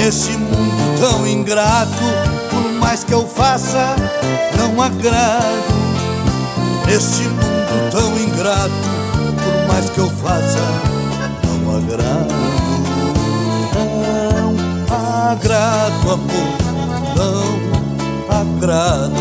Nesse mundo tão ingrato, por mais que eu faça, não agrado. Neste mundo tão ingrato, por mais que eu faça, não agrado. Não agrado, amor, não agrado.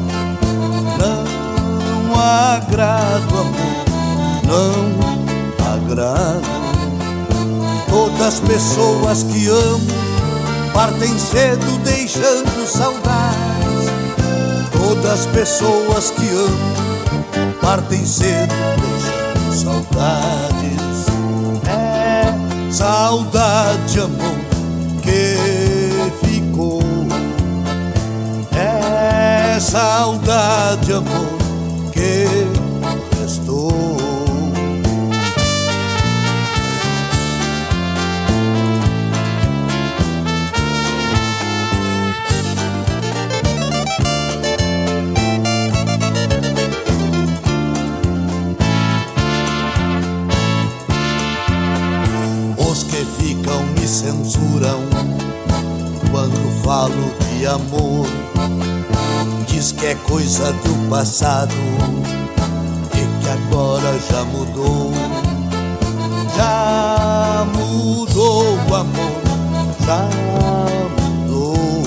Não agrado, amor, não agrado. Todas as pessoas que amo partem cedo deixando saudades. Todas as pessoas que amo partem cedo deixando saudades. É saudade, amor, que ficou. É saudade, amor, que restou. Ficam me censuram quando falo de amor. Diz que é coisa do passado e que agora já mudou. Já mudou, amor, já mudou.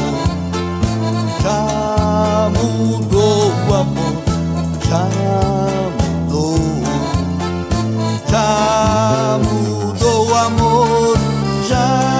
Já mudou, amor, já mudou. Já mudou, amor, já